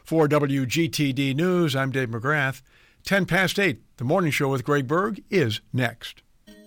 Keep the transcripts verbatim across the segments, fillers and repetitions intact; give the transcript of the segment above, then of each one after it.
For W G T D News, I'm Dave McGrath. ten past eight, the morning show with Greg Berg is next.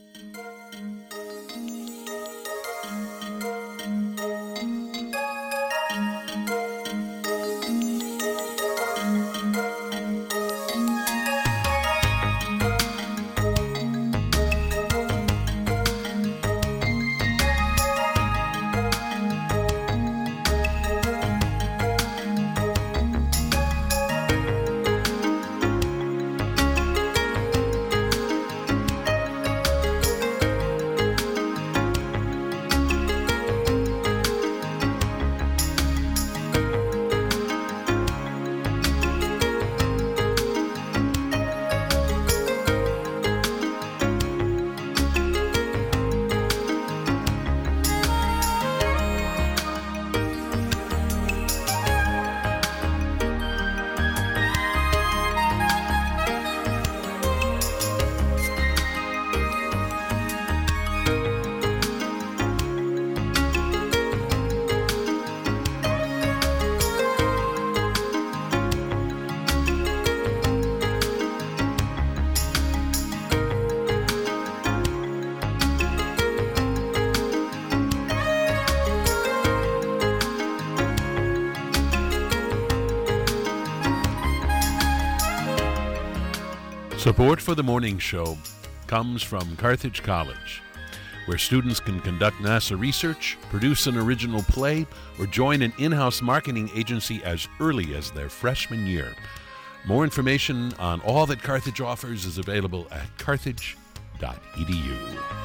Support for the morning show comes from Carthage College, where students can conduct NASA research, produce an original play, or join an in-house marketing agency as early as their freshman year. More information on all that Carthage offers is available at carthage dot e d u.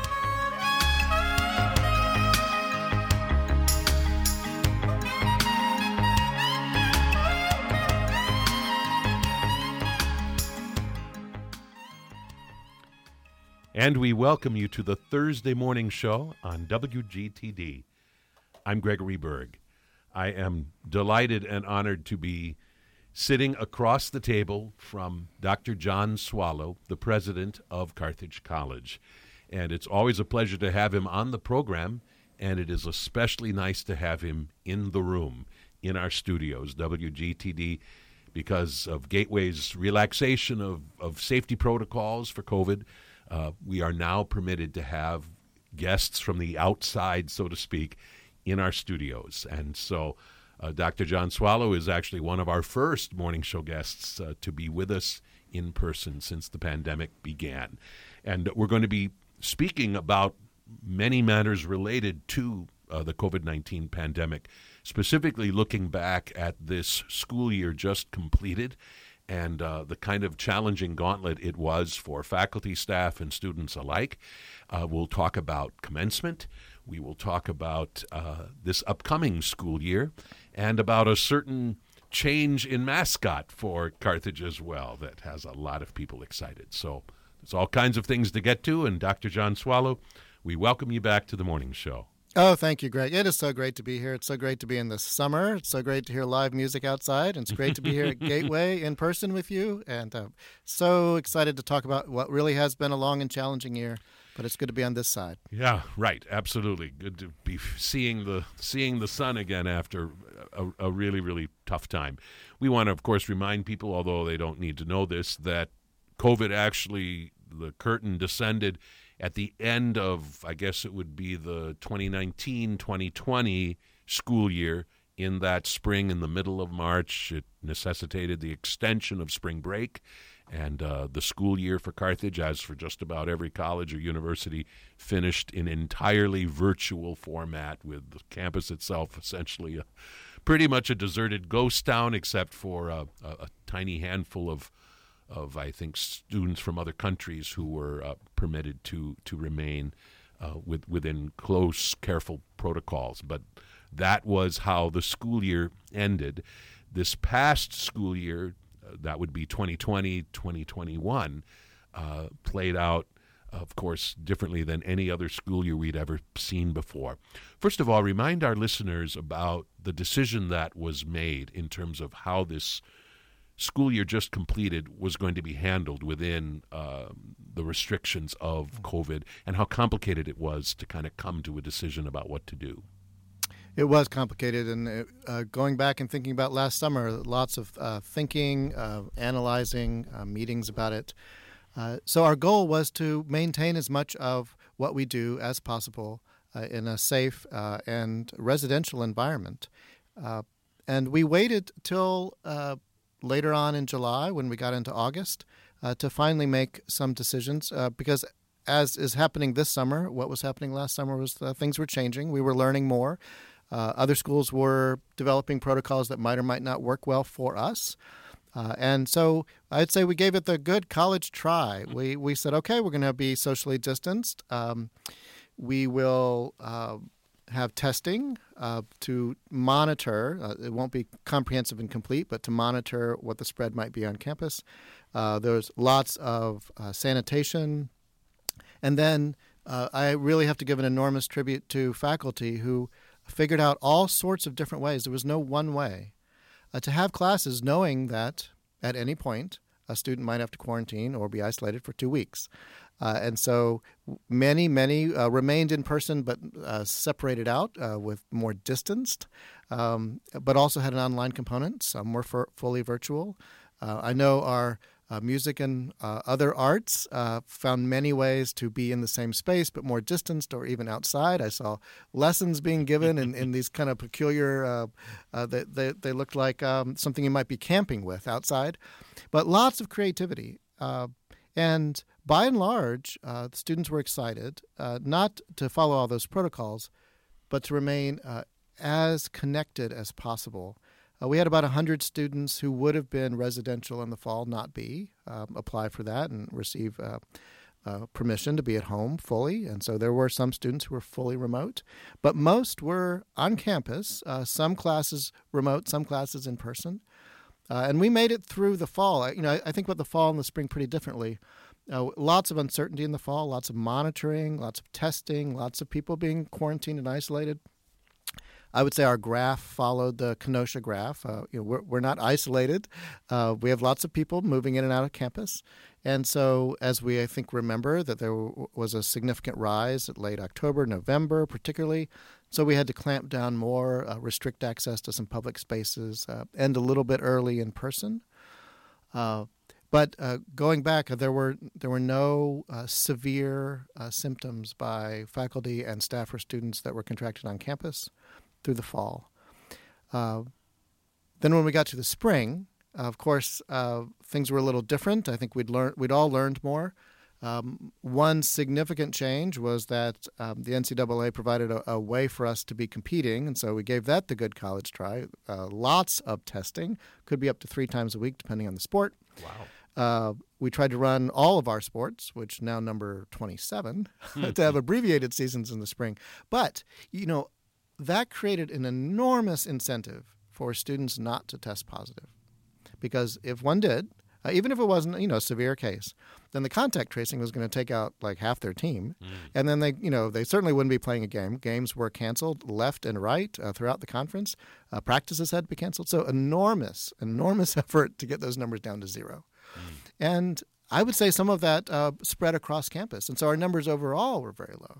And we welcome you to the Thursday morning show on W G T D. I'm Gregory Berg. I am delighted and honored to be sitting across the table from Doctor John Swallow, the president of Carthage College. And it's always a pleasure to have him on the program, and it is especially nice to have him in the room, in our studios, W G T D, because of Gateway's relaxation of, of safety protocols for COVID. Uh, we are now permitted to have guests from the outside, so to speak, in our studios. And so uh, Doctor John Swallow is actually one of our first morning show guests uh, to be with us in person since the pandemic began. And we're going to be speaking about many matters related to uh, the COVID nineteen pandemic, specifically looking back at this school year just completed and uh, the kind of challenging gauntlet it was for faculty, staff, and students alike. Uh, we'll talk about commencement. We will talk about uh, this upcoming school year and about a certain change in mascot for Carthage as well that has a lot of people excited. So there's all kinds of things to get to, and Doctor John Swallow, we welcome you back to the morning show. Oh, thank you, Greg. It is so great to be here. It's so great to be in the summer. It's so great to hear live music outside. And it's great to be here at Gateway in person with you. And uh, so excited to talk about what really has been a long and challenging year. But it's good to be on this side. Yeah, right. Absolutely. Good to be seeing the seeing the sun again after a, a really, really tough time. We want to, of course, remind people, although they don't need to know this, that COVID actually, the curtain descended at the end of, I guess it would be the twenty nineteen twenty twenty school year. In that spring, in the middle of March, it necessitated the extension of spring break. And uh, the school year for Carthage, as for just about every college or university, finished in entirely virtual format, with the campus itself essentially a, pretty much a deserted ghost town, except for a, a, a tiny handful of of, I think, students from other countries who were uh, permitted to to remain uh, with, within close, careful protocols. But that was how the school year ended. This past school year, uh, that would be twenty twenty, twenty twenty-one, uh, played out, of course, differently than any other school year we'd ever seen before. First of all, remind our listeners about the decision that was made in terms of how this school year just completed was going to be handled within uh, the restrictions of COVID, and how complicated it was to kind of come to a decision about what to do. It was complicated, and it, uh, going back and thinking about last summer, lots of uh, thinking, uh, analyzing, uh, meetings about it. Uh, so our goal was to maintain as much of what we do as possible uh, in a safe uh, and residential environment. Uh, and we waited till uh, later on in July, when we got into August, uh, to finally make some decisions, uh, because as is happening this summer, what was happening last summer was uh, things were changing. We were learning more. Uh, other schools were developing protocols that might or might not work well for us. Uh, and so I'd say we gave it the good college try. We we said, okay, we're going to be socially distanced. Um, we will uh, have testing uh, to monitor. Uh, it won't be comprehensive and complete, but to monitor what the spread might be on campus. Uh, there's lots of uh, sanitation. And then uh, I really have to give an enormous tribute to faculty who figured out all sorts of different ways. There was no one way. Uh, to have classes knowing that at any point a student might have to quarantine or be isolated for two weeks. Uh, and so many, many uh, remained in person but uh, separated out uh, with more distanced, um, but also had an online component. Some were for fully virtual. Uh, I know our Uh, music and uh, other arts uh, found many ways to be in the same space but more distanced or even outside. I saw lessons being given in, in these kind of peculiar, uh, uh, they, they, they looked like um, something you might be camping with outside. But lots of creativity. Uh, and by and large, uh, the students were excited, uh, not to follow all those protocols, but to remain uh, as connected as possible. Uh, we had about one hundred students who would have been residential in the fall not be, um, apply for that and receive uh, uh, permission to be at home fully. And so there were some students who were fully remote, but most were on campus, uh, some classes remote, some classes in person. Uh, and we made it through the fall. I, you know, I, I think about the fall and the spring pretty differently. Uh, lots of uncertainty in the fall, lots of monitoring, lots of testing, lots of people being quarantined and isolated. I would say our graph followed the Kenosha graph. Uh, you know, we're, we're not isolated. Uh, we have lots of people moving in and out of campus. And so as we, I think, remember that there w- was a significant rise at late October, November particularly. So we had to clamp down more, uh, restrict access to some public spaces, uh, end a little bit early in person. Uh, but uh, going back, uh, there were there were no uh, severe uh, symptoms by faculty and staff or students that were contracted on campus through the fall. Uh, then when we got to the spring, uh, of course, uh, things were a little different. I think we'd learned, we'd all learned more. Um, one significant change was that um, the N C double A provided a, a way for us to be competing, and so we gave that the good college try. Uh, lots of testing, could be up to three times a week depending on the sport. Wow. Uh, we tried to run all of our sports, which now number twenty-seven, to have abbreviated seasons in the spring. But, you know, that created an enormous incentive for students not to test positive. Because if one did, uh, even if it wasn't, you know, a severe case, then the contact tracing was going to take out like half their team. Mm. And then they, you know, they certainly wouldn't be playing a game. Games were canceled left and right uh, throughout the conference. Uh, practices had to be canceled. So enormous, enormous effort to get those numbers down to zero. Mm. And I would say some of that uh, spread across campus. And so our numbers overall were very low.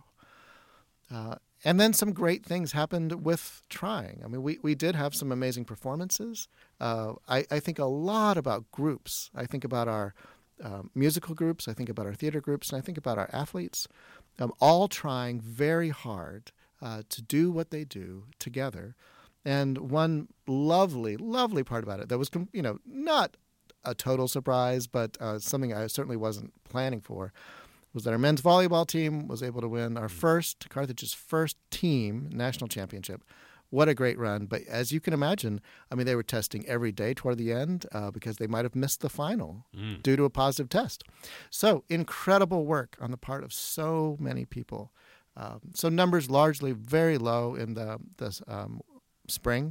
Uh, And then some great things happened with trying. I mean, we, we did have some amazing performances. Uh, I, I think a lot about groups. I think about our uh, musical groups. I think about our theater groups. And I think about our athletes, um, all trying very hard uh, to do what they do together. And one lovely, lovely part about it that was, you know, not a total surprise, but uh, something I certainly wasn't planning for, was that our men's volleyball team was able to win our first, Carthage's first team national championship. What a great run. But as you can imagine, I mean, they were testing every day toward the end uh, because they might have missed the final mm. due to a positive test. So incredible work on the part of so many people. Um, so numbers largely very low in the, the um, spring,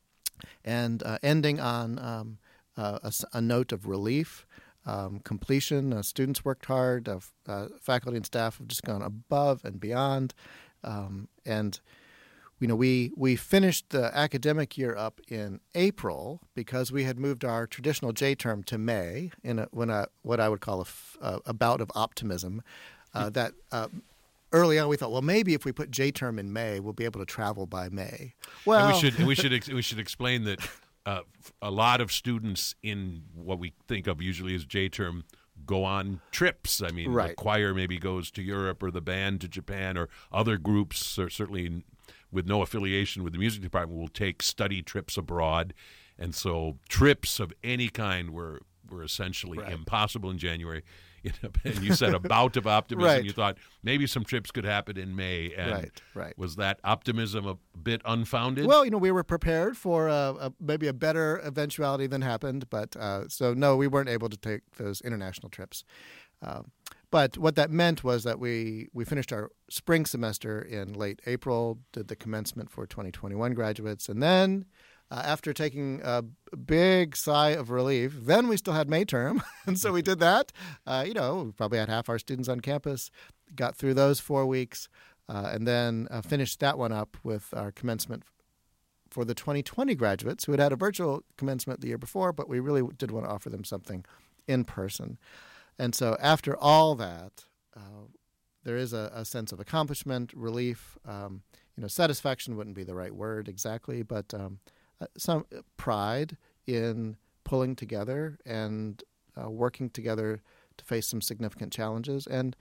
and uh, ending on um, uh, a, a note of relief. Um, completion. Uh, students worked hard. Uh, uh, faculty and staff have just gone above and beyond. Um, and, you know, we we finished the academic year up in April because we had moved our traditional J term to May in a, when a, what I would call a, f- a, a bout of optimism uh, that uh, early on we thought, well, maybe if we put J-term in May, we'll be able to travel by May. Well, and we should we should ex- we should explain that uh, a lot of students in what we think of usually as J-term go on trips. I mean, right. the choir maybe goes to Europe, or the band to Japan, or other groups, or certainly with no affiliation with the music department, will take study trips abroad. And so trips of any kind were, were essentially right. impossible in January. And you said a bout of optimism. Right. You thought maybe some trips could happen in May. And right, right. was that optimism a bit unfounded? Well, you know, we were prepared for a, a, maybe a better eventuality than happened. But uh, so, no, we weren't able to take those international trips. Um, but what that meant was that we, we finished our spring semester in late April, did the commencement for twenty twenty-one graduates, and then Uh, after taking a big sigh of relief, then we still had May term, and so we did that. Uh, you know, we probably had half our students on campus, got through those four weeks, uh, and then uh, finished that one up with our commencement for the twenty twenty graduates who had had a virtual commencement the year before, but we really did want to offer them something in person. And so after all that, uh, there is a, a sense of accomplishment, relief. Um, you know, satisfaction wouldn't be the right word exactly, but um, Uh, some pride in pulling together and uh, working together to face some significant challenges. And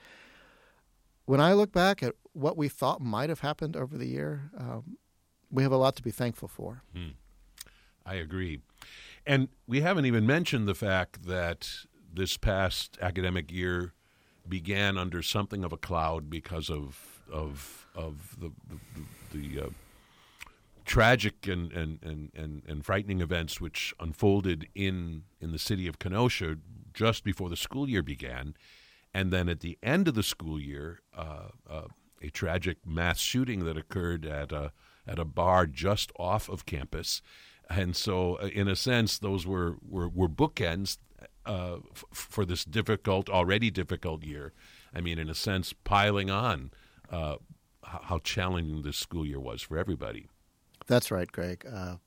when I look back at what we thought might have happened over the year, um, we have a lot to be thankful for. Hmm. I agree. And we haven't even mentioned the fact that this past academic year began under something of a cloud because of of of the the, the uh, tragic and, and, and, and, and frightening events which unfolded in, in the city of Kenosha just before the school year began. And then at the end of the school year, uh, uh, a tragic mass shooting that occurred at a, at a bar just off of campus. And so, uh, in a sense, those were, were, were bookends uh, f- for this difficult, already difficult year. I mean, in a sense, piling on uh, how challenging this school year was for everybody. That's right, Greg. Uh,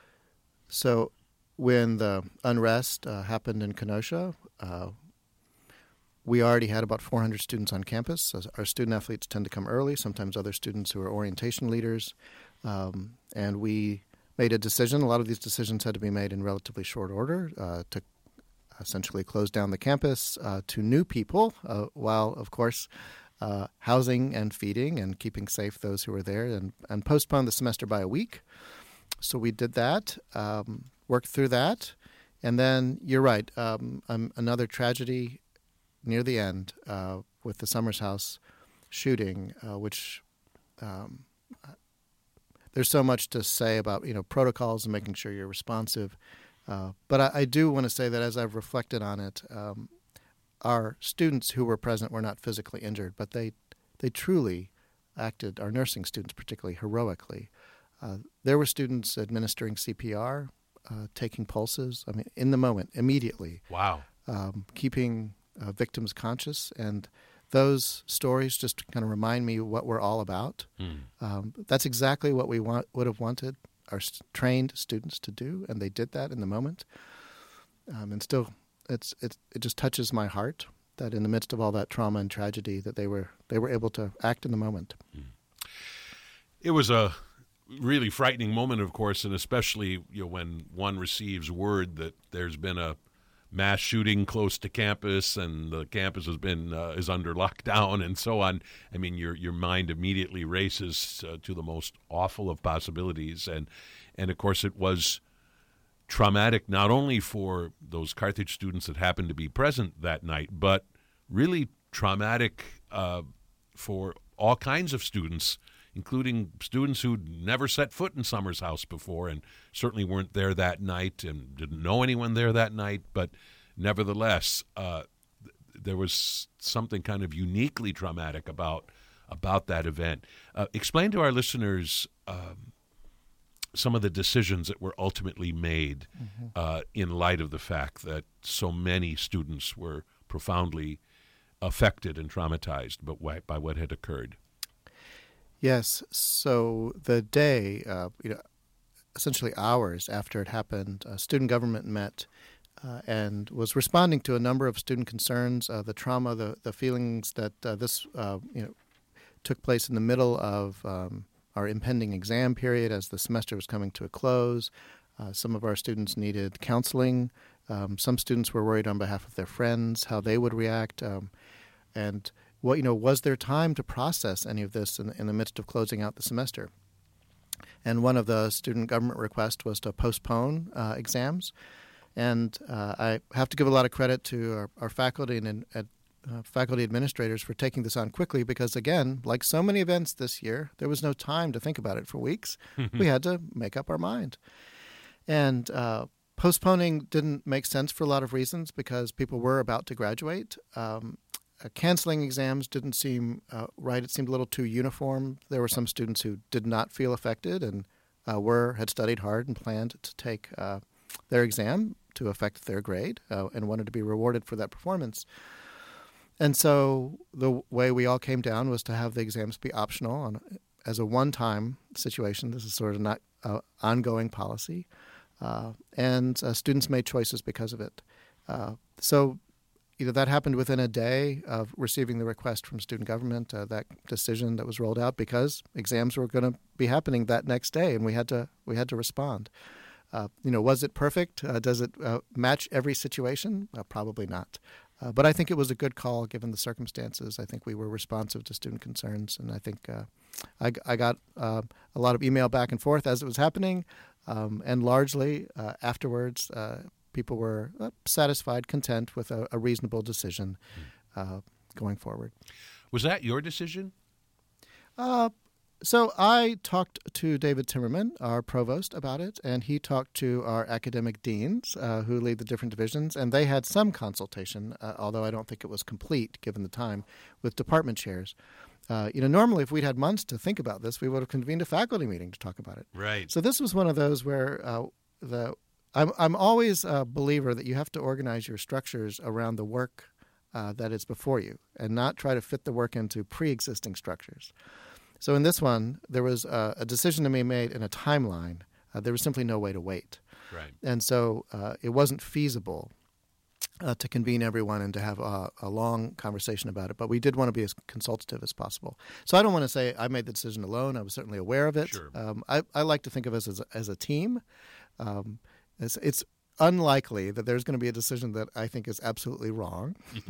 so when the unrest uh, happened in Kenosha, uh, we already had about four hundred students on campus. Our student athletes tend to come early, sometimes other students who are orientation leaders. Um, and we made a decision. A lot of these decisions had to be made in relatively short order uh, to essentially close down the campus uh, to new people, uh, while, of course, Uh, housing and feeding and keeping safe those who were there, and, and postpone the semester by a week. So we did that, um, worked through that. And then, you're right, um, um, another tragedy near the end uh, with the Summers House shooting, uh, which um, there's so much to say about, you know, protocols and making sure you're responsive. Uh, but I, I do want to say that as I've reflected on it, um, our students who were present were not physically injured, but they they truly acted, our nursing students particularly, heroically. Uh, there were students administering C P R, uh, taking pulses, I mean, in the moment, immediately. Wow. Um, keeping uh, victims conscious. And those stories just kind of remind me what we're all about. Mm. Um, that's exactly what we want, would have wanted our st- trained students to do, and they did that in the moment. Um, and still... It's it it just touches my heart that in the midst of all that trauma and tragedy that they were they were able to act in the moment. It was a really frightening moment, of course, and especially, you know, when one receives word that there's been a mass shooting close to campus and the campus has been uh, is under lockdown and so on. I mean, your your mind immediately races uh, to the most awful of possibilities, and and of course it was traumatic not only for those Carthage students that happened to be present that night, but really traumatic uh, for all kinds of students, including students who'd never set foot in Summers House before and certainly weren't there that night and didn't know anyone there that night. But nevertheless, uh, th- there was something kind of uniquely traumatic about about that event. Uh, explain to our listeners um, some of the decisions that were ultimately made mm-hmm. uh, in light of the fact that so many students were profoundly affected and traumatized by, by what had occurred. Yes. So the day, uh, you know, essentially hours after it happened, uh, student government met uh, and was responding to a number of student concerns, uh, the trauma, the, the feelings that uh, this, uh, you know, took place in the middle of um, our impending exam period as the semester was coming to a close. Uh, some of our students needed counseling. Um, some students were worried on behalf of their friends, how they would react. Um, and what you know, was there time to process any of this in, in the midst of closing out the semester? And one of the student government requests was to postpone uh, exams. And uh, I have to give a lot of credit to our, our faculty and uh, faculty administrators for taking this on quickly because, again, like so many events this year, there was no time to think about it for weeks. We had to make up our mind. And uh, postponing didn't make sense for a lot of reasons because people were about to graduate. Um, uh, canceling exams didn't seem uh, right. It seemed a little too uniform. There were some students who did not feel affected and uh, were had studied hard and planned to take uh, their exam to affect their grade uh, and wanted to be rewarded for that performance. And so the way we all came down was to have the exams be optional on, as a one-time situation. This is sort of not an ongoing policy. Uh, and uh, students made choices because of it. Uh, so you know, that happened within a day of receiving the request from student government, uh, that decision that was rolled out because exams were going to be happening that next day, and we had to we had to respond. Uh, you know, was it perfect? Uh, does it uh, match every situation? Uh, probably not. Uh, but I think it was a good call given the circumstances. I think we were responsive to student concerns, and I think uh, I, I got uh, a lot of email back and forth as it was happening, um, and largely uh, afterwards, uh, people were uh, satisfied, content with a, a reasonable decision uh, going forward. Was that your decision? Uh, so I talked to David Timmerman, our provost, about it, and he talked to our academic deans uh, who lead the different divisions, and they had some consultation, uh, although I don't think it was complete given the time, with department chairs. Uh, you know, normally if we'd had months to think about this, we would have convened a faculty meeting to talk about it. Right. So this was one of those where uh, the I'm, I'm always a believer that you have to organize your structures around the work uh, that is before you and not try to fit the work into pre-existing structures. So in this one, there was a, a decision to be made in a timeline. Uh, there was simply no way to wait. Right. And so uh, it wasn't feasible uh, to convene everyone and to have a, a long conversation about it. But we did want to be as consultative as possible. So I don't want to say I made the decision alone. I was certainly aware of it. Sure. Um, I, I like to think of us as a, as a team. Um, it's, it's unlikely that there's going to be a decision that I think is absolutely wrong.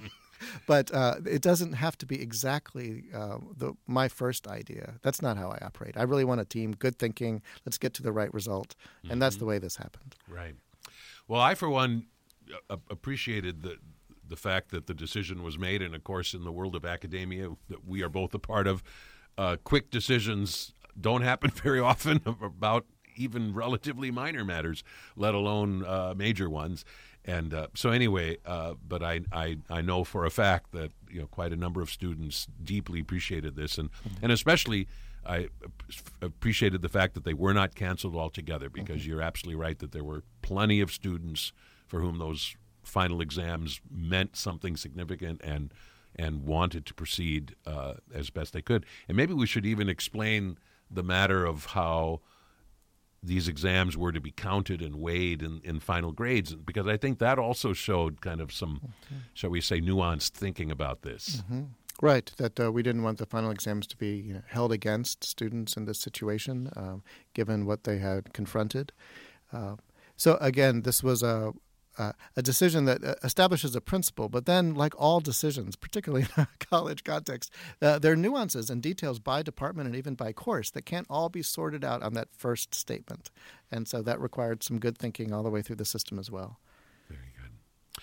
But uh, it doesn't have to be exactly uh, the, my first idea. That's not how I operate. I really want a team, good thinking, let's get to the right result. And mm-hmm. that's the way this happened. Right. Well, I, for one, uh, appreciated the the fact that the decision was made. And, of course, in the world of academia that we are both a part of, uh, quick decisions don't happen very often about even relatively minor matters, let alone uh, major ones. And uh, so anyway, uh, but I, I I know for a fact that you know quite a number of students deeply appreciated this, and, mm-hmm. and especially I appreciated the fact that they were not canceled altogether, because mm-hmm. you're absolutely right that there were plenty of students for whom those final exams meant something significant and and wanted to proceed uh, as best they could. And maybe we should even explain the matter of how these exams were to be counted and weighed in, in final grades, because I think that also showed kind of some, okay. shall we say, nuanced thinking about this. Mm-hmm. Right, that uh, we didn't want the final exams to be you know, held against students in this situation, um, given what they had confronted. Uh, so again, this was a Uh, a decision that uh, establishes a principle, but then, like all decisions, particularly in a college context, uh, there are nuances and details by department and even by course that can't all be sorted out on that first statement. And so that required some good thinking all the way through the system as well. Very good.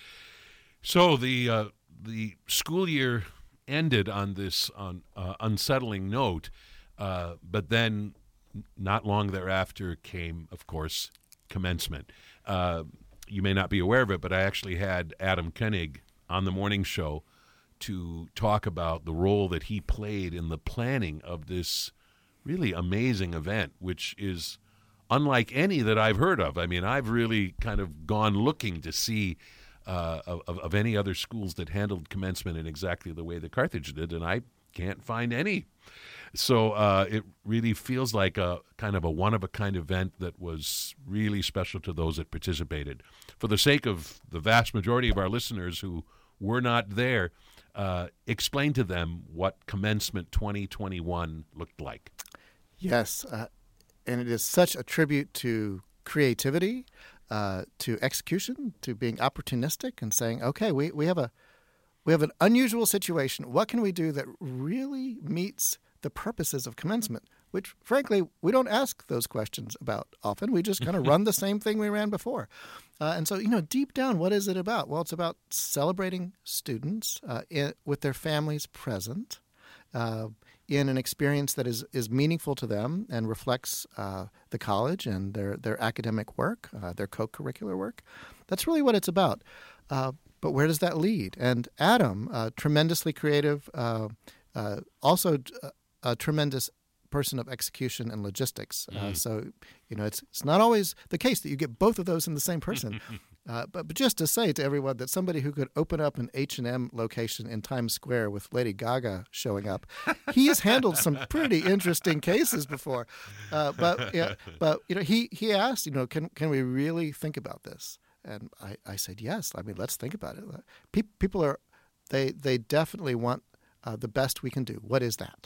So the uh, the school year ended on this on, uh, unsettling note, uh, but then not long thereafter came, of course, commencement. Uh, You may not be aware of it, but I actually had Adam Koenig on the morning show to talk about the role that he played in the planning of this really amazing event, which is unlike any that I've heard of. I mean, I've really kind of gone looking to see uh, of, of any other schools that handled commencement in exactly the way that Carthage did, and I can't find any. So uh, it really feels like a kind of a one-of-a-kind event that was really special to those that participated. For the sake of the vast majority of our listeners who were not there, uh, explain to them what Commencement twenty twenty-one looked like. Yes, uh, and it is such a tribute to creativity, uh, to execution, to being opportunistic and saying, okay, we, we have a we have an unusual situation. What can we do that really meets the purposes of commencement? Which, frankly, we don't ask those questions about often. We just kind of run the same thing we ran before. Uh, and so, you know, deep down, what is it about? Well, it's about celebrating students uh, in, with their families present, uh, in an experience that is, is meaningful to them and reflects uh, the college and their, their academic work, uh, their co-curricular work. That's really what it's about. Uh, but where does that lead? And Adam, uh, tremendously creative, uh, uh, also a, a tremendous person of execution and logistics. Uh, Mm. so, you know, it's it's not always the case that you get both of those in the same person. uh, but, but just to say to everyone that somebody who could open up an H and M location in Times Square with Lady Gaga showing up, he has handled some pretty interesting cases before. Uh, but yeah, but you know, he he asked, you know, can can we really think about this? And I, I said yes. I mean, let's think about it. Pe- people are they they definitely want uh, the best we can do. What is that?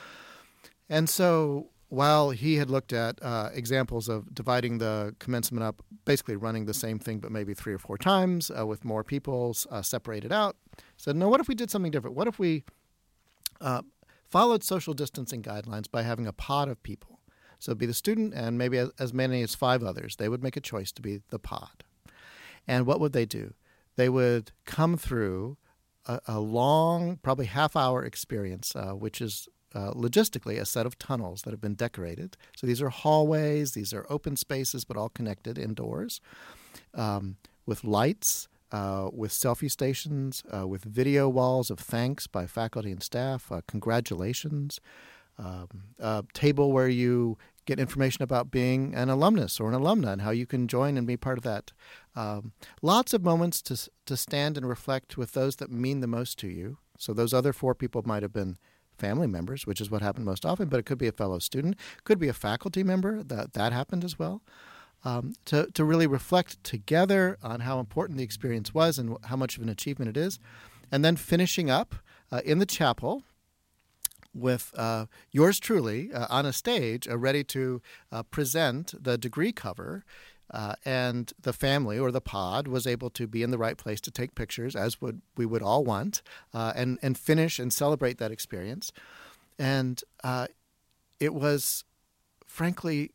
And so while he had looked at uh, examples of dividing the commencement up, basically running the same thing but maybe three or four times uh, with more people uh, separated out, said, no, what if we did something different? What if we uh, followed social distancing guidelines by having a pod of people? So it'd be the student and maybe as, as many as five others. They would make a choice to be the pod. And what would they do? They would come through a, a long, probably half-hour experience, uh, which is Uh, logistically a set of tunnels that have been decorated. So these are hallways, these are open spaces, but all connected indoors, um, with lights, uh, with selfie stations, uh, with video walls of thanks by faculty and staff, uh, congratulations, um, a table where you get information about being an alumnus or an alumna and how you can join and be part of that. Um, lots of moments to to stand and reflect with those that mean the most to you. So those other four people might have been family members, which is what happened most often, but it could be a fellow student, could be a faculty member, that that happened as well, um, to, to really reflect together on how important the experience was and how much of an achievement it is, and then finishing up uh, in the chapel with uh, yours truly uh, on a stage, uh, ready to uh, present the degree cover. Uh, and the family or the pod was able to be in the right place to take pictures, as would we would all want, uh, and and finish and celebrate that experience. And uh, it was, frankly,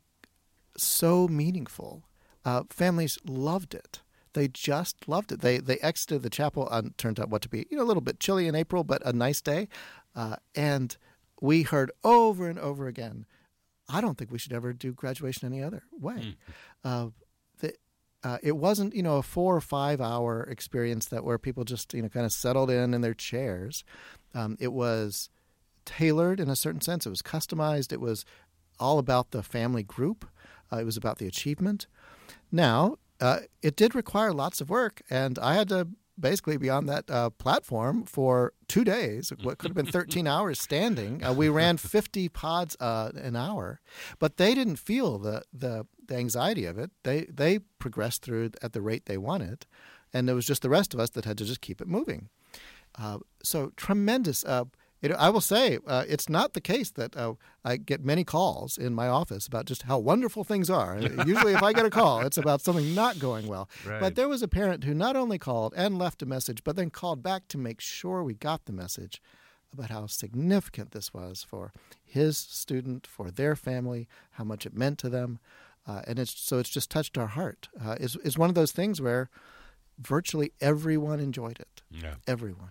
so meaningful. Uh, families loved it. They just loved it. They they exited the chapel on turned out what to be you know a little bit chilly in April, but a nice day. Uh, and we heard over and over again, I don't think we should ever do graduation any other way. Mm. Uh, the, uh, it wasn't, you know, a four or five hour experience that where people just, you know, kind of settled in in their chairs. Um, it was tailored in a certain sense. It was customized. It was all about the family group. Uh, it was about the achievement. Now, uh, it did require lots of work, and I had to basically be on that uh, platform for two days, what could have been thirteen hours standing. Uh, we ran fifty pods uh, an hour, but they didn't feel the, the, the anxiety of it. They they progressed through at the rate they wanted, and it was just the rest of us that had to just keep it moving. Uh, so tremendous. Uh, it, I will say uh, it's not the case that uh, I get many calls in my office about just how wonderful things are. Usually if I get a call, it's about something not going well. Right. But there was a parent who not only called and left a message, but then called back to make sure we got the message about how significant this was for his student, for their family, how much it meant to them. Uh, and it's so it's just touched our heart. Uh, it's, it's one of those things where virtually everyone enjoyed it. Yeah. Everyone.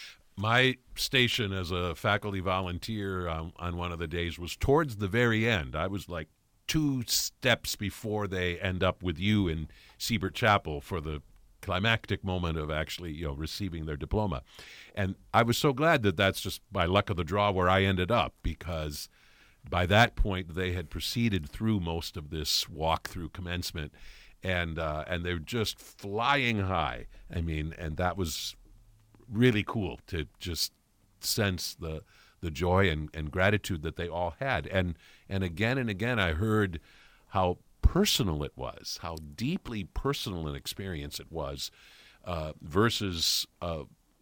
My station as a faculty volunteer um, on one of the days was towards the very end. I was like two steps before they end up with you in Siebert Chapel for the climactic moment of actually, you know, receiving their diploma. And I was so glad that that's just by luck of the draw where I ended up, because by that point they had proceeded through most of this walk through commencement, and uh, and they're just flying high. I mean, and that was really cool to just sense the the joy and, and gratitude that they all had. And and again and again I heard how personal it was, how deeply personal an experience it was, uh, versus uh,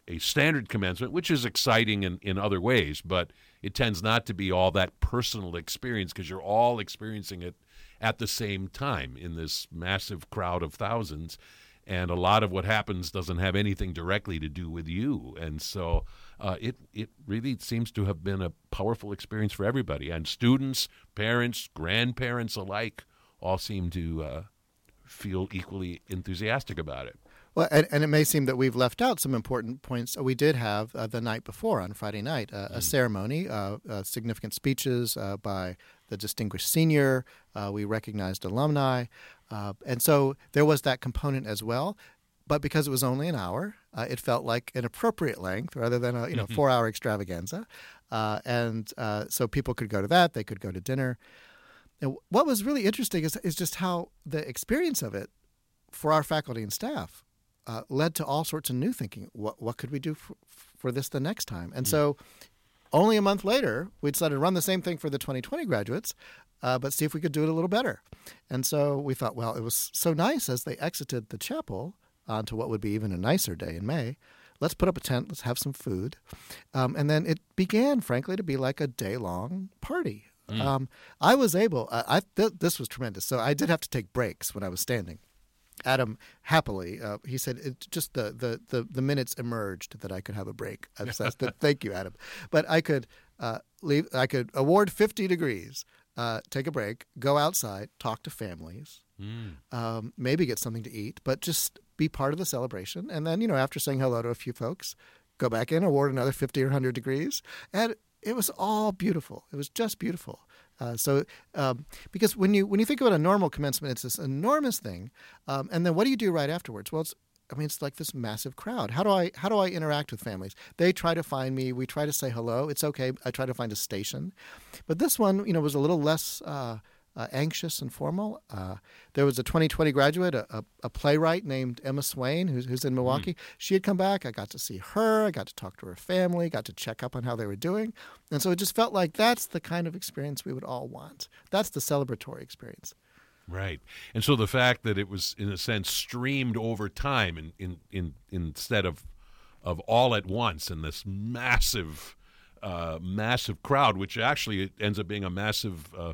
a standard commencement, which is exciting in, in other ways, but it tends not to be all that personal experience because you're all experiencing it at the same time in this massive crowd of thousands. And a lot of what happens doesn't have anything directly to do with you. And so uh, it it really seems to have been a powerful experience for everybody. And students, parents, grandparents alike all seem to uh, feel equally enthusiastic about it. Well, and, and it may seem that we've left out some important points. We did have uh, the night before on Friday night uh, a mm. ceremony, uh, uh, significant speeches uh, by the distinguished senior. Uh, we recognized alumni. Uh, and so there was that component as well. But because it was only an hour, uh, it felt like an appropriate length rather than a you know mm-hmm. four-hour extravaganza. Uh, and uh, so people could go to that. They could go to dinner. And what was really interesting is, is just how the experience of it for our faculty and staff uh, led to all sorts of new thinking. What what could we do for, for this the next time? And mm. so only a month later, we decided to run the same thing for the twenty twenty graduates, uh, but see if we could do it a little better. And so we thought, well, it was so nice as they exited the chapel onto what would be even a nicer day in May. Let's put up a tent. Let's have some food. Um, and then it began, frankly, to be like a day-long party. Mm. Um, I was able uh, – I th- this was tremendous. So I did have to take breaks when I was standing. Adam happily, uh, he said, it, just the, the, the, the minutes emerged that I could have a break. I said, thank you, Adam. But I could uh, leave. I could award fifty degrees, uh, take a break, go outside, talk to families, mm. um, maybe get something to eat, but just be part of the celebration. And then, you know, after saying hello to a few folks, go back in, award another fifty or one hundred degrees. And it was all beautiful. It was just beautiful. Uh, so, um, because when you when you think about a normal commencement, it's this enormous thing, um, and then what do you do right afterwards? Well, it's I mean, it's like this massive crowd. How do I how do I interact with families? They try to find me. We try to say hello. It's okay. I try to find a station, but this one, you know, was a little less uh, uh, anxious and formal. Uh, there was a twenty twenty graduate, a, a, a playwright named Emma Swain, who's, who's in Milwaukee. Mm. She had come back. I got to see her. I got to talk to her family, got to check up on how they were doing. And so it just felt like that's the kind of experience we would all want. That's the celebratory experience. Right. And so the fact that it was, in a sense, streamed over time in, in, in, instead of of all at once in this massive, uh, massive crowd, which actually ends up being a massive uh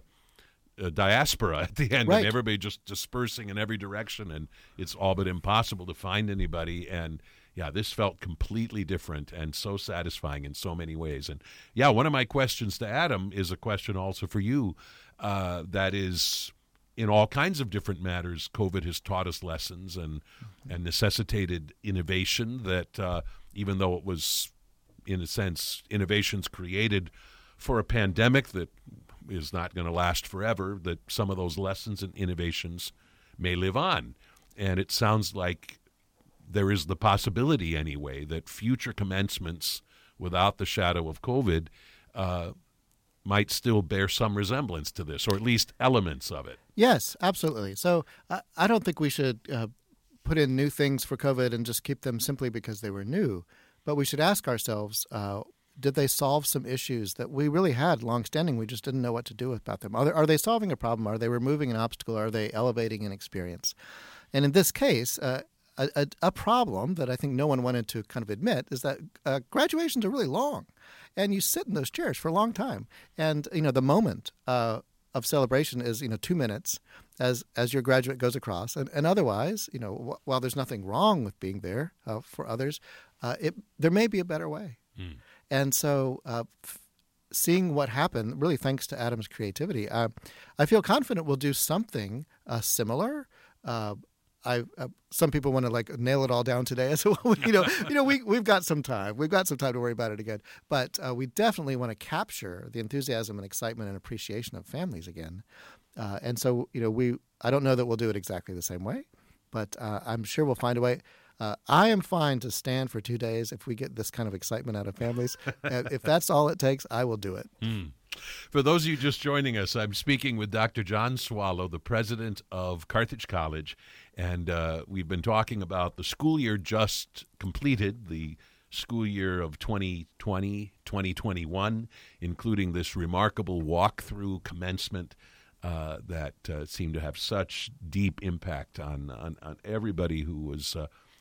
A diaspora at the end, right. And everybody just dispersing in every direction, and it's all but impossible to find anybody. And yeah, this felt completely different and so satisfying in so many ways. And yeah, one of my questions to Adam is a question also for you. Uh, that is, in all kinds of different matters, COVID has taught us lessons and mm-hmm. and necessitated innovation. That uh, even though it was, in a sense, innovations created for a pandemic that is not going to last forever, that some of those lessons and innovations may live on. And it sounds like there is the possibility anyway that future commencements without the shadow of COVID uh, might still bear some resemblance to this, or at least elements of it. Yes, absolutely. So I, I don't think we should uh, put in new things for COVID and just keep them simply because they were new, but we should ask ourselves, uh, did they solve some issues that we really had longstanding? We just didn't know what to do about them. Are they, are they solving a problem? Are they removing an obstacle? Are they elevating an experience? And in this case, uh, a, a, a problem that I think no one wanted to kind of admit is that uh, graduations are really long, and you sit in those chairs for a long time. And you know the moment uh, of celebration is you know two minutes as as your graduate goes across, and, and otherwise, you know, wh- while there's nothing wrong with being there uh, for others, uh, it there may be a better way. Mm. And so uh, f- seeing what happened, really thanks to Adam's creativity, uh, I feel confident we'll do something uh, similar. Uh, I uh, some people want to like nail it all down today. So you know, you know, we we've got some time. We've got some time to worry about it again. But uh, we definitely want to capture the enthusiasm and excitement and appreciation of families again. Uh, and so you know, we I don't know that we'll do it exactly the same way, but uh, I'm sure we'll find a way. Uh, I am fine to stand for two days if we get this kind of excitement out of families. And if that's all it takes, I will do it. Mm. For those of you just joining us, I'm speaking with Doctor John Swallow, the president of Carthage College, and uh, we've been talking about the school year just completed, the school year of twenty twenty, twenty twenty-one, including this remarkable walkthrough commencement uh, that uh, seemed to have such deep impact on, on, on everybody who was uh,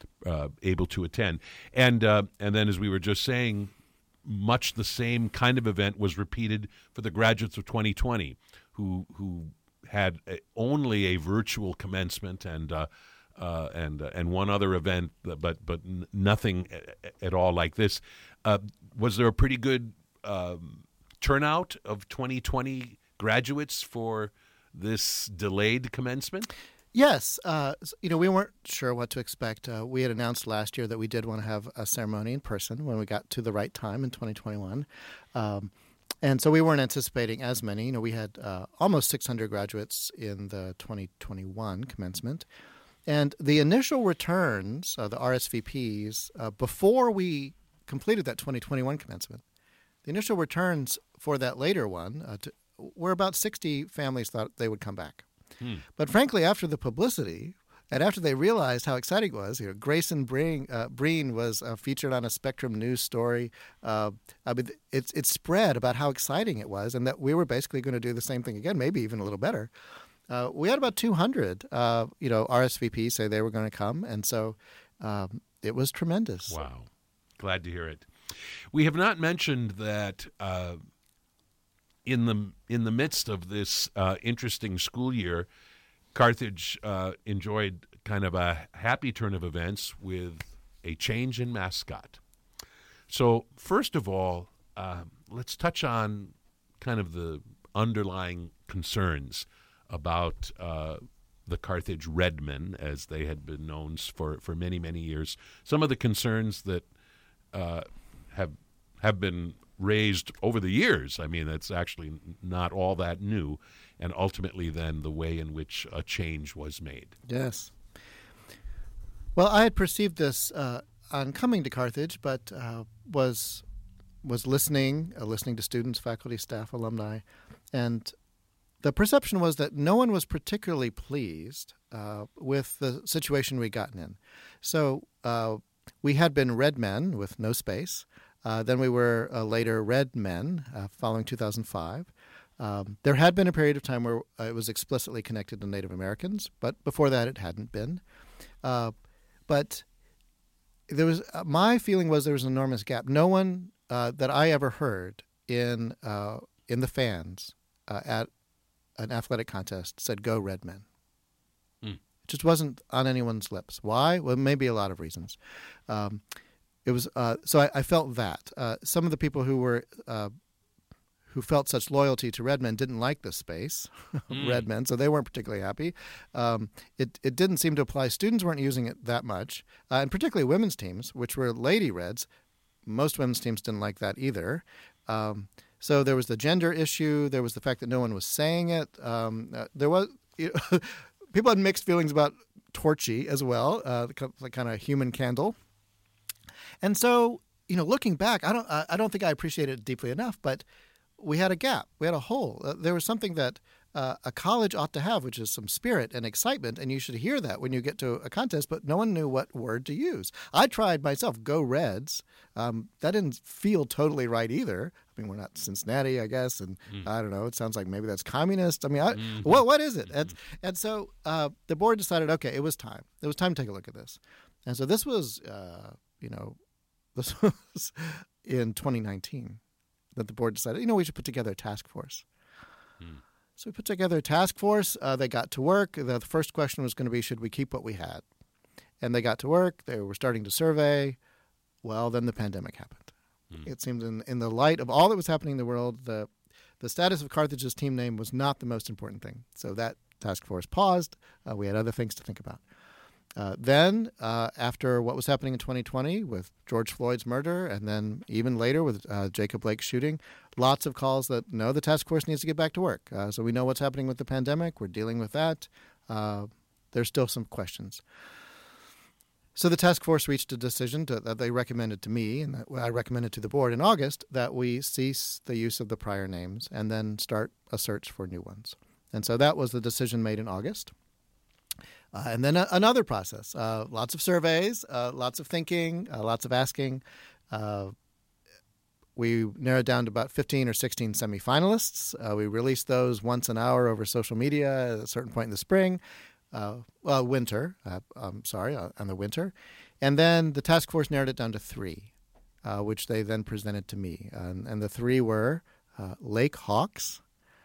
uh, able to attend. And uh, and then, as we were just saying, much the same kind of event was repeated for the graduates of twenty twenty, who who had a, only a virtual commencement and uh, uh, and uh, and one other event, but but n- nothing at all like this. Uh, was there a pretty good um, turnout of twenty twenty graduates for this delayed commencement? Yes. Uh, you know, we weren't sure what to expect. Uh, we had announced last year that we did want to have a ceremony in person when we got to the right time in twenty twenty-one. Um, and so we weren't anticipating as many. You know, we had uh, almost six hundred graduates in the twenty twenty-one commencement. And the initial returns, uh, the R S V Ps, uh, before we completed that twenty twenty-one commencement, the initial returns for that later one uh, to, were about sixty families thought they would come back. Hmm. But frankly, after the publicity and after they realized how exciting it was, you know, Grayson Breen, uh, Breen was uh, featured on a Spectrum News story. Uh, I mean, it, it spread about how exciting it was and that we were basically going to do the same thing again, maybe even a little better. Uh, we had about two hundred, uh, you know, R S V Ps say they were going to come, and so um, it was tremendous. Wow. Glad to hear it. We have not mentioned that uh, in the in the midst of this uh, interesting school year, Carthage uh, enjoyed kind of a happy turn of events with a change in mascot. So first of all, uh, let's touch on kind of the underlying concerns about uh, the Carthage Redmen, as they had been known for, for many, many years. Some of the concerns that uh, have have been raised over the years. I mean, that's actually not all that new, and ultimately then the way in which a change was made. Yes. Well, I had perceived this uh, on coming to Carthage, but uh, was was listening, uh, listening to students, faculty, staff, alumni, and the perception was that no one was particularly pleased uh, with the situation we'd gotten in. So uh, we had been Red Men with no space. Uh, then we were uh, later Red Men uh, following two thousand five. Um, there had been a period of time where uh, it was explicitly connected to Native Americans, but before that it hadn't been. Uh, but there was uh, my feeling was there was an enormous gap. No one uh, that I ever heard in uh, in the fans uh, at an athletic contest said, "Go Red Men." Mm. It just wasn't on anyone's lips. Why? Well, maybe a lot of reasons. Um, It was uh, so I, I felt that uh, some of the people who were uh, who felt such loyalty to Red Men didn't like the space, mm. Red Men, so they weren't particularly happy. Um, it it didn't seem to apply. Students weren't using it that much, uh, and particularly women's teams, which were Lady Reds. Most women's teams didn't like that either. Um, so there was the gender issue. There was the fact that no one was saying it. Um, uh, there was you know, people had mixed feelings about Torchy as well, uh, the, the kind of human candle. And so, you know, looking back, I don't, I don't think I appreciated it deeply enough. But we had a gap, we had a hole. Uh, there was something that uh, a college ought to have, which is some spirit and excitement, and you should hear that when you get to a contest. But no one knew what word to use. I tried myself, "Go Reds." Um, that didn't feel totally right either. I mean, we're not Cincinnati, I guess, and mm. I don't know. It sounds like maybe that's communist. I mean, I, mm-hmm. what what is it? And, and so uh, the board decided, okay, it was time. It was time to take a look at this. And so this was, uh, you know. This was in twenty nineteen that the board decided, you know, we should put together a task force. Hmm. So we put together a task force. Uh, they got to work. The, the first question was going to be, should we keep what we had? And they got to work. They were starting to survey. Well, then the pandemic happened. Hmm. It seemed in, in the light of all that was happening in the world, the, the status of Carthage's team name was not the most important thing. So that task force paused. Uh, we had other things to think about. Uh, then, uh, after what was happening in twenty twenty with George Floyd's murder, and then even later with uh, Jacob Blake's shooting, lots of calls that, no, the task force needs to get back to work. Uh, so we know what's happening with the pandemic. We're dealing with that. Uh, there's still some questions. So the task force reached a decision to, that they recommended to me, and that I recommended to the board in August, that we cease the use of the prior names and then start a search for new ones. And so that was the decision made in August. Uh, and then a, another process, uh, lots of surveys, uh, lots of thinking, uh, lots of asking. Uh, we narrowed down to about fifteen or sixteen semifinalists. Uh, we released those once an hour over social media at a certain point in the spring. uh, well, winter, uh, I'm sorry, uh, on the winter. And then the task force narrowed it down to three, uh, which they then presented to me. And, and the three were uh, lake hawks,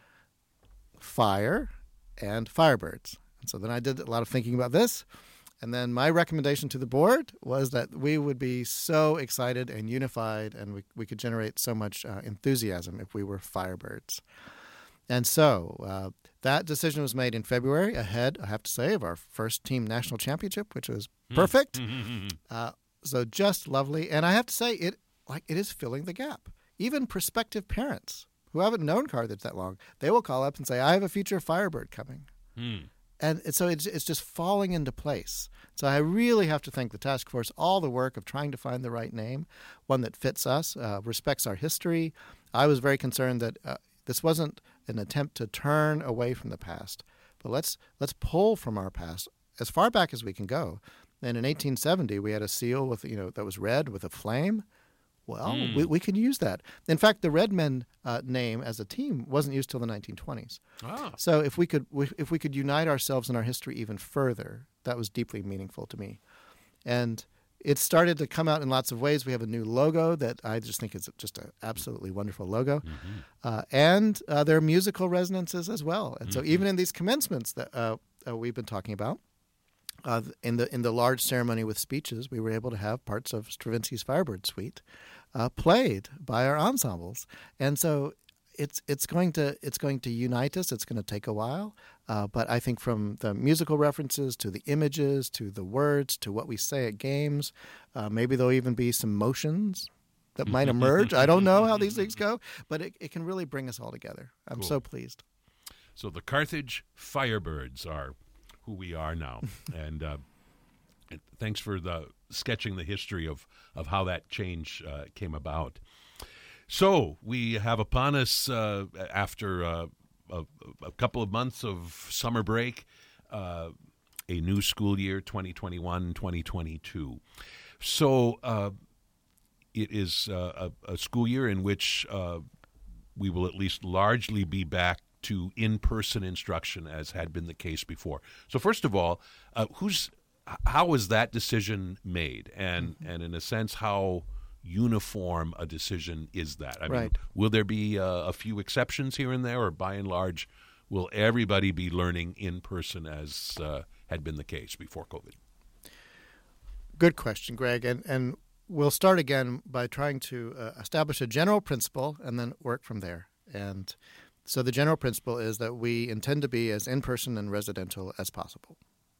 fire, and firebirds. And so then I did a lot of thinking about this. And then my recommendation to the board was that we would be so excited and unified, and we, we could generate so much uh, enthusiasm if we were firebirds. And so uh, that decision was made in February, ahead, I have to say, of our first team national championship, which was perfect. uh, so just lovely. And I have to say, it like it is filling the gap. Even prospective parents who haven't known Carthage that long, they will call up and say, I have a future Firebird coming. Mm. And so it's, it's just falling into place. So I really have to thank the task force, all the work of trying to find the right name, one that fits us, uh, respects our history. I was very concerned that uh, this wasn't an attempt to turn away from the past, but let's let's pull from our past as far back as we can go. And in eighteen seventy, we had a seal with you know that was red with a flame. Well, mm. we, we can use that. In fact, the Redmen uh, name as a team wasn't used till the nineteen twenties. Ah. So if we could if we could unite ourselves in our history even further, that was deeply meaningful to me. And it started to come out in lots of ways. We have a new logo that I just think is just an absolutely wonderful logo. Mm-hmm. Uh, and uh, there are musical resonances as well. And mm-hmm. so even in these commencements that uh, uh, we've been talking about, uh, in the in the large ceremony with speeches, we were able to have parts of Stravinsky's Firebird Suite uh, played by our ensembles. And so it's it's going to it's going to unite us. It's going to take a while, uh, but I think from the musical references to the images to the words to what we say at games, uh, maybe there'll even be some motions that might emerge. I don't know how these things go, but it, it can really bring us all together. I'm Cool. so pleased. So the Carthage Firebirds are who we are now, and uh, thanks for the sketching the history of of how that change uh, came about. So we have upon us, uh, after uh, a, a couple of months of summer break, uh, a new school year, twenty twenty-one twenty twenty-two. So uh, it is uh, a, a school year in which uh, we will at least largely be back to in-person instruction, as had been the case before. So first of all, uh, who's how was that decision made? And, mm-hmm. and in a sense, how uniform a decision is that? I right. mean, will there be uh, a few exceptions here and there, or by and large, will everybody be learning in person as uh, had been the case before COVID? Good question, Greg. And, and we'll start again by trying to uh, establish a general principle and then work from there. And so the general principle is that we intend to be as in-person and residential as possible.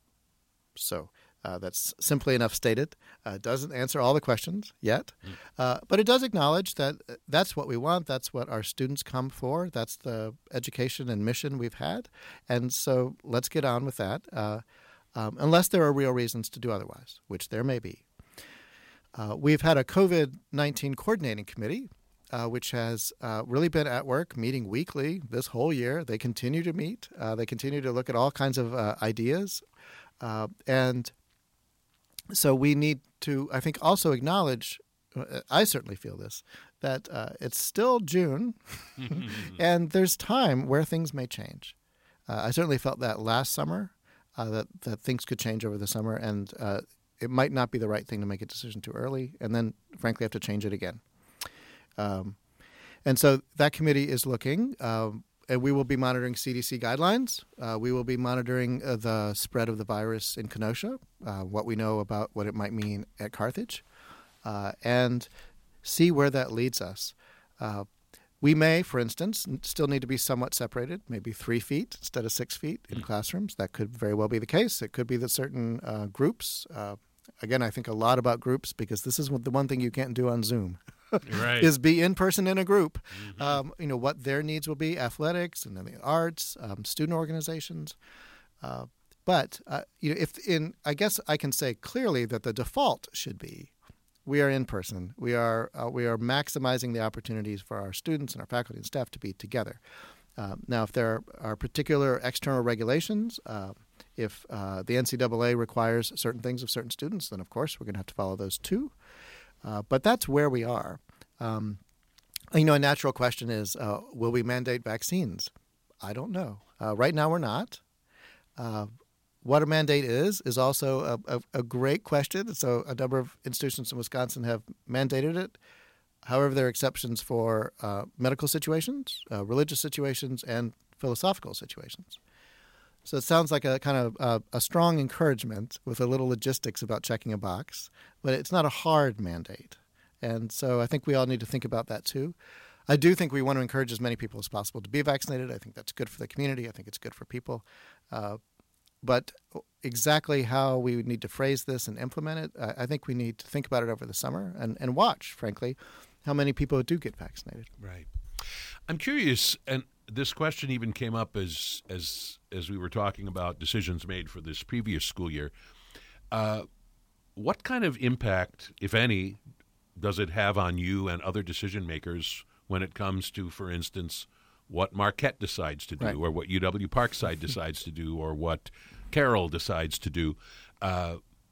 So Uh, that's simply enough stated. Uh, doesn't answer all the questions yet, mm. uh, but it does acknowledge that that's what we want. That's what our students come for. That's the education and mission we've had. And so let's get on with that, uh, um, unless there are real reasons to do otherwise, which there may be. Uh, we've had a COVID nineteen coordinating committee, uh, which has uh, really been at work, meeting weekly this whole year. They continue to meet. Uh, they continue to look at all kinds of uh, ideas. Uh, and So we need to, I think, also acknowledge, I certainly feel this, that uh, it's still June and there's time where things may change. Uh, I certainly felt that last summer, uh, that, that things could change over the summer, and uh, it might not be the right thing to make a decision too early, and then, frankly, have to change it again. Um, and so that committee is looking. Um, And we will be monitoring C D C guidelines. Uh, we will be monitoring uh, the spread of the virus in Kenosha, uh, what we know about what it might mean at Carthage, uh, and see where that leads us. Uh, we may, for instance, still need to be somewhat separated, maybe three feet instead of six feet in classrooms. That could very well be the case. It could be that certain uh, groups, uh, again, I think a lot about groups because this is the one thing you can't do on Zoom. Right. Is be in person in a group. Mm-hmm. Um, you know, what their needs will be, athletics and then the arts, um, student organizations. Uh, but, uh, you know, if in, I guess I can say clearly that the default should be we are in person. We are, uh, we are maximizing the opportunities for our students and our faculty and staff to be together. Um, now, if there are particular external regulations, uh, if uh, the N C double A requires certain things of certain students, then of course we're going to have to follow those too. Uh, but that's where we are. Um, you know, a natural question is, uh, will we mandate vaccines? I don't know. Uh, right now we're not. Uh, what a mandate is is also a, a, a great question. So a number of institutions in Wisconsin have mandated it. However, there are exceptions for uh, medical situations, uh, religious situations, and philosophical situations. So it sounds like a kind of uh, a strong encouragement with a little logistics about checking a box, but it's not a hard mandate. And so I think we all need to think about that too. I do think we want to encourage as many people as possible to be vaccinated. I think that's good for the community. I think it's good for people. Uh, but exactly how we would need to phrase this and implement it, I, I think we need to think about it over the summer and, and watch, frankly, how many people do get vaccinated. Right. I'm curious, and this question even came up as as as we were talking about decisions made for this previous school year. Uh, what kind of impact, if any, does it have on you and other decision makers when it comes to, for instance, what Marquette decides to do, right. or what U W Parkside decides to do, or what Carroll decides to do? Uh,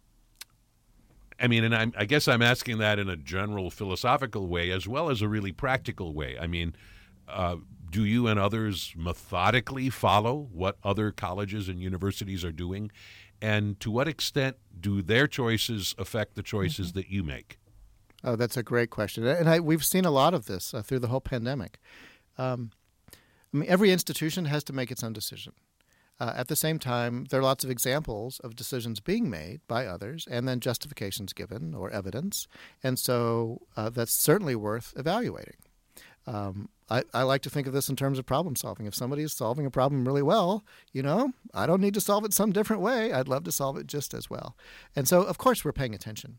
I mean, and I'm, I guess I'm asking that in a general philosophical way as well as a really practical way. I mean, uh, do you and others methodically follow what other colleges and universities are doing? And to what extent do their choices affect the choices mm-hmm. that you make? Oh, that's a great question. And I, we've seen a lot of this uh, through the whole pandemic. Um, I mean, every institution has to make its own decision. Uh, at the same time, there are lots of examples of decisions being made by others and then justifications given or evidence. And so uh, that's certainly worth evaluating. Um, I, I like to think of this in terms of problem solving. If somebody is solving a problem really well, you know, I don't need to solve it some different way. I'd love to solve it just as well. And so, of course, we're paying attention.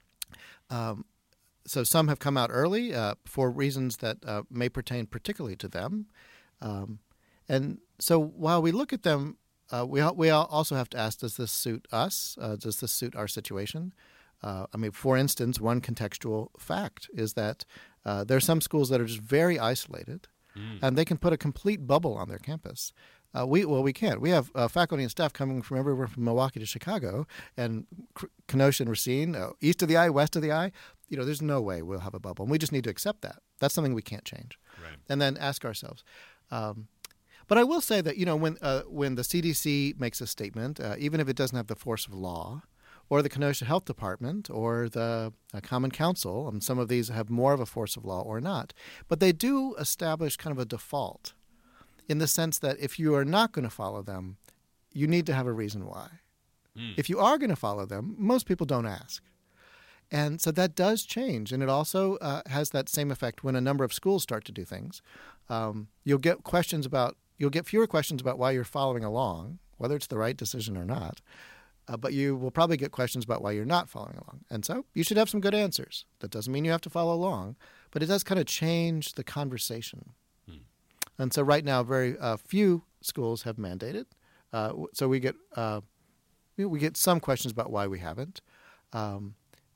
Um, so some have come out early uh, for reasons that uh, may pertain particularly to them. Um, and so while we look at them, uh, we we also have to ask, does this suit us? Uh, does this suit our situation? Uh, I mean, for instance, one contextual fact is that uh, there are some schools that are just very isolated, mm. and they can put a complete bubble on their campus. Uh, we well, we can't. We have uh, faculty and staff coming from everywhere from Milwaukee to Chicago and Kenosha and Racine, uh, east of the I, west of the I. You know, there's no way we'll have a bubble, and we just need to accept that. That's something we can't change. Right. And then ask ourselves. Um, but I will say that, you know, when uh, when the C D C makes a statement, uh, even if it doesn't have the force of law, or the Kenosha Health Department, or the uh, Common Council, and some of these have more of a force of law or not, but they do establish kind of a default in the sense that if you are not going to follow them, you need to have a reason why. Mm. If you are going to follow them, most people don't ask. And so that does change, and it also uh, has that same effect when a number of schools start to do things. Um, you'll get questions about, you'll get fewer questions about why you're following along, whether it's the right decision or not, uh, but you will probably get questions about why you're not following along. And so you should have some good answers. That doesn't mean you have to follow along, but it does kind of change the conversation. Hmm. And so right now, very uh, few schools have mandated. Uh, so we get uh, we get some questions about why we haven't. Um,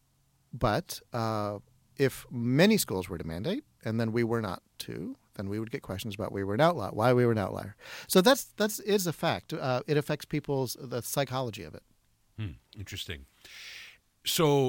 But uh, if many schools were to mandate, and then we were not to, then we would get questions about we were an outlier, why we were an outlier. So that's that's is a fact. Uh, it affects people's the psychology of it. Hmm, interesting. So,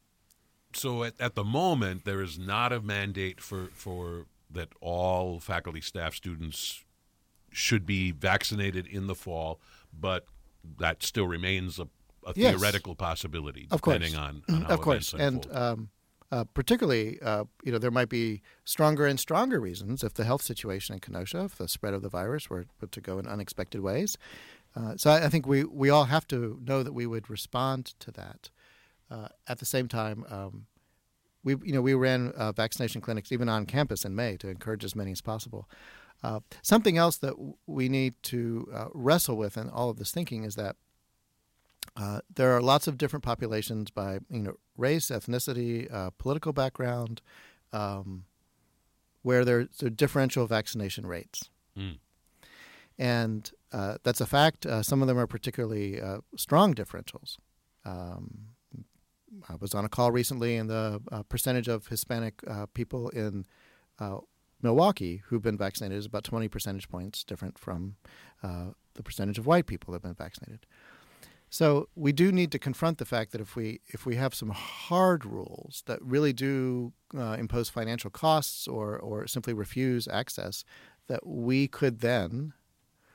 so at, at the moment, there is not a mandate for for that all faculty, staff, students should be vaccinated in the fall, but that still remains a A yes. theoretical possibility, of depending course. on, on how of course, events and um, uh, particularly, uh, you know, there might be stronger and stronger reasons if the health situation in Kenosha, if the spread of the virus were to go in unexpected ways. Uh, so I, I think we, we all have to know that we would respond to that. Uh, at the same time, um, we you know we ran uh, vaccination clinics even on campus in May to encourage as many as possible. Uh, something else that we need to uh, wrestle with in all of this thinking is that Uh, there are lots of different populations by you know race, ethnicity, uh, political background, um, where there's are differential vaccination rates, mm. and uh, that's a fact. Uh, some of them are particularly uh, strong differentials. Um, I was on a call recently, and the uh, percentage of Hispanic uh, people in uh, Milwaukee who've been vaccinated is about twenty percentage points different from uh, the percentage of white people that have been vaccinated. So we do need to confront the fact that if we if we have some hard rules that really do uh, impose financial costs or or simply refuse access, that we could then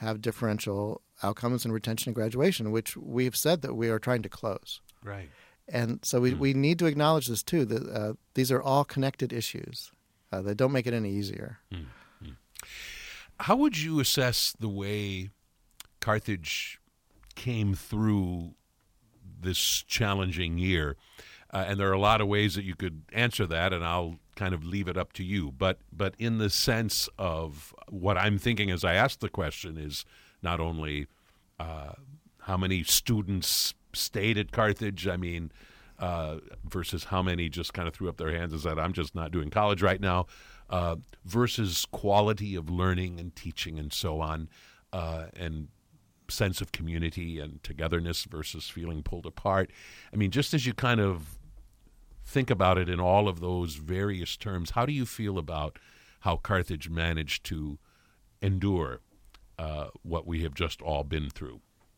have differential outcomes in retention and graduation, which we've said that we are trying to close. Right. And so we, mm. we need to acknowledge this, too, that uh, these are all connected issues. Uh, they don't make it any easier. Mm. How would you assess the way Carthage came through this challenging year? Uh, and there are a lot of ways that you could answer that, and I'll kind of leave it up to you. But but in the sense of what I'm thinking as I ask the question is not only uh, how many students stayed at Carthage, I mean, uh, versus how many just kind of threw up their hands and said, I'm just not doing college right now, uh, versus quality of learning and teaching and so on, uh, and sense of community and togetherness versus feeling pulled apart. I mean, just as you kind of think about it in all of those various terms, how do you feel about how Carthage managed to endure uh, what we have just all been through?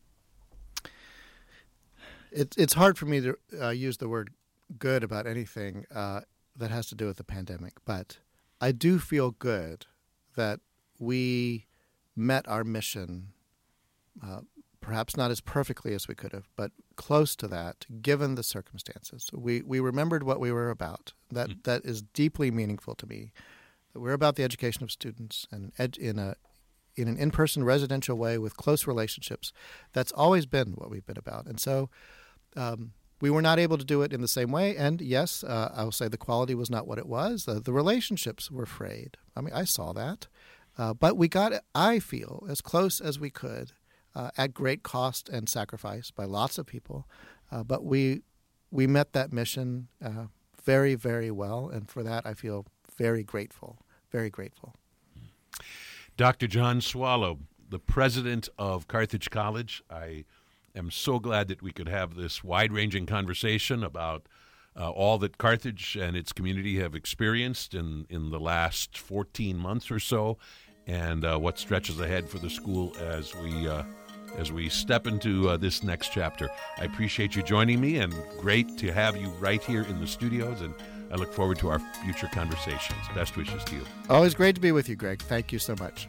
It, it's hard for me to uh, use the word good about anything uh, that has to do with the pandemic, but I do feel good that we met our mission, uh, perhaps not as perfectly as we could have, but close to that, given the circumstances. We we remembered what we were about. That mm-hmm. that is deeply meaningful to me. That we're about the education of students and ed- in a in an in-person residential way with close relationships. That's always been what we've been about. And so um, we were not able to do it in the same way. And yes, uh, I will say the quality was not what it was. Uh, the relationships were frayed. I mean, I saw that. Uh, but we got, I feel, as close as we could uh, at great cost and sacrifice by lots of people. Uh, but we we met that mission uh, very, very well. And for that, I feel very grateful, very grateful. Doctor John Swallow, the president of Carthage College, I am so glad that we could have this wide-ranging conversation about uh, all that Carthage and its community have experienced in, in the last fourteen months or so, and uh, what stretches ahead for the school as we uh, as we step into uh, this next chapter. I appreciate you joining me, and great to have you right here in the studios, and I look forward to our future conversations. Best wishes to you. Always great to be with you, Greg. Thank you so much.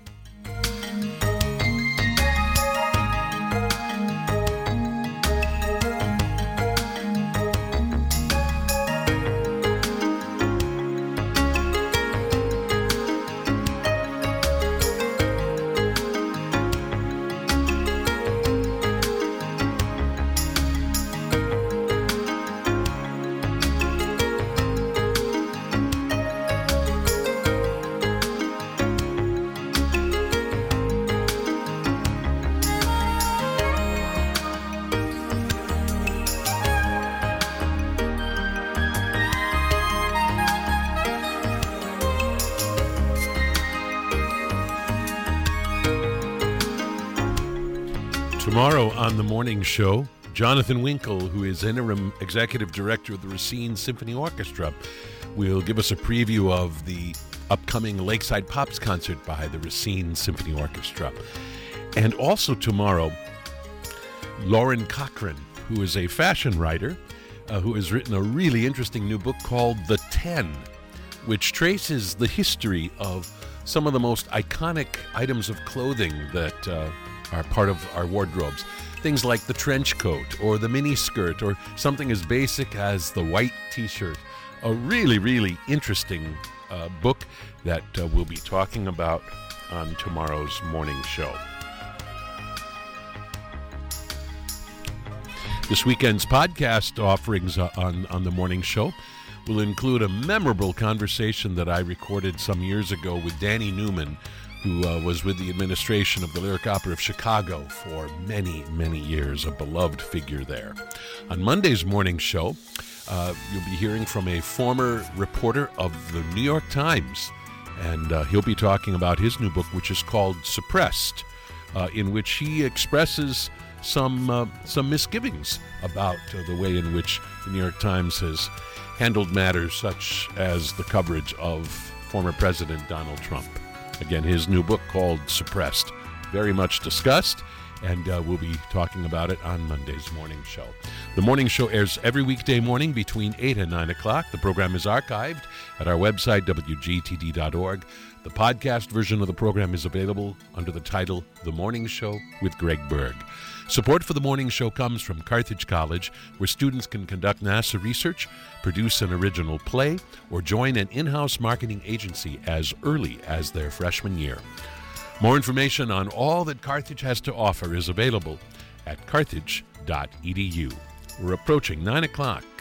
Tomorrow on the morning show, Jonathan Winkle, who is interim executive director of the Racine Symphony Orchestra, will give us a preview of the upcoming Lakeside Pops concert by the Racine Symphony Orchestra. And also tomorrow, Lauren Cochran, who is a fashion writer, uh, who has written a really interesting new book called The Ten, which traces the history of some of the most iconic items of clothing that uh, are part of our wardrobes. Things like the trench coat or the mini skirt or something as basic as the white t-shirt. A really, really interesting uh, book that uh, we'll be talking about on tomorrow's morning show. This weekend's podcast offerings uh, on, on the morning show will include a memorable conversation that I recorded some years ago with Danny Newman, who uh, was with the administration of the Lyric Opera of Chicago for many, many years, a beloved figure there. On Monday's morning show, uh, you'll be hearing from a former reporter of the New York Times, and uh, he'll be talking about his new book, which is called Suppressed, uh, in which he expresses some uh, some misgivings about uh, the way in which the New York Times has handled matters such as the coverage of former President Donald Trump. Again, his new book called Suppressed, very much discussed, and uh, we'll be talking about it on Monday's morning show. The morning show airs every weekday morning between eight and nine o'clock. The program is archived at our website, W G T D dot org. The podcast version of the program is available under the title The Morning Show with Greg Berg. Support for the morning show comes from Carthage College, where students can conduct NASA research, produce an original play, or join an in-house marketing agency as early as their freshman year. More information on all that Carthage has to offer is available at carthage dot e d u. We're approaching nine o'clock.